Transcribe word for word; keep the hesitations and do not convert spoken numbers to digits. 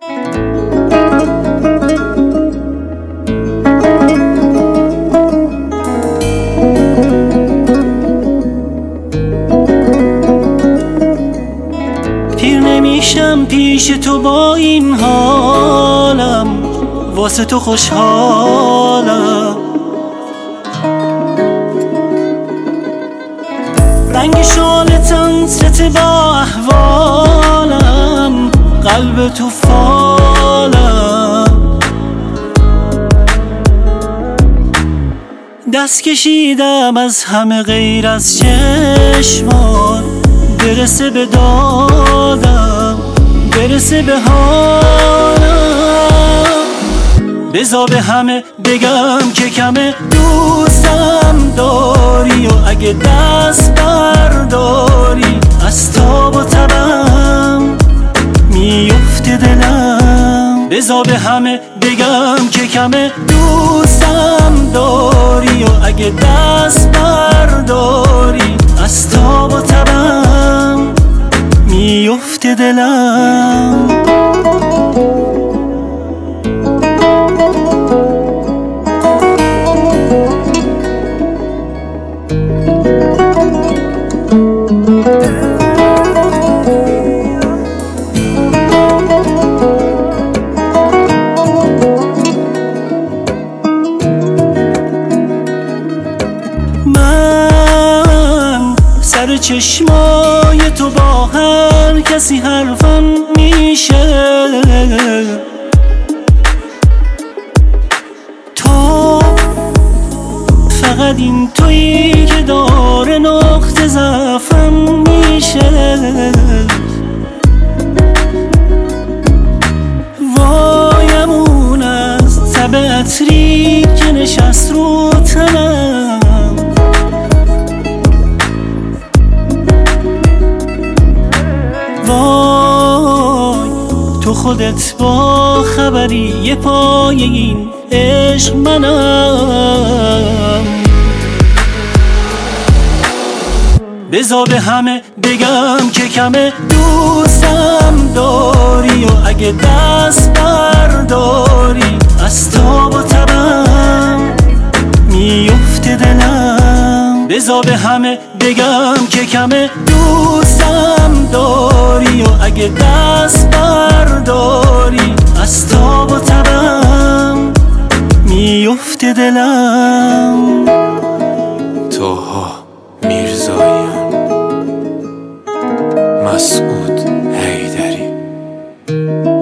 پیر نمیشم پیش تو با این حالم، واسه تو خوشحالم. رنگ شال تنت با احوالم، قلب تو فالم. دست کشیدم از همه غیر از چشمان، برسه به دادم، برسه به حالم. بذار به همه بگم که کمه دوستم داری، و اگه دست برداری از تاب و تبم میفته دلم. بذار به همه بگم که کمه دوستم داری، و اگه دست برداری از تاب و تبم میفته دلم. من سر چشمای تو با هر کسی حرفم میشه، تو فقط این تویی که داره نقطه ضعفم میشه. وایمون از تب عطری که نشست رو تنم، وای تو خودت با خبری یه پای این عشق منم. بذار به همه بگم که کمه دوستم داری، و اگه دست برداری از تاب و تبم میفته دلم. بذار به همه بگم که کمه دوستم داری، و اگه دست برداری از تاب و تبم میفته دلم. توها میرزاییان، مسعود حیدری.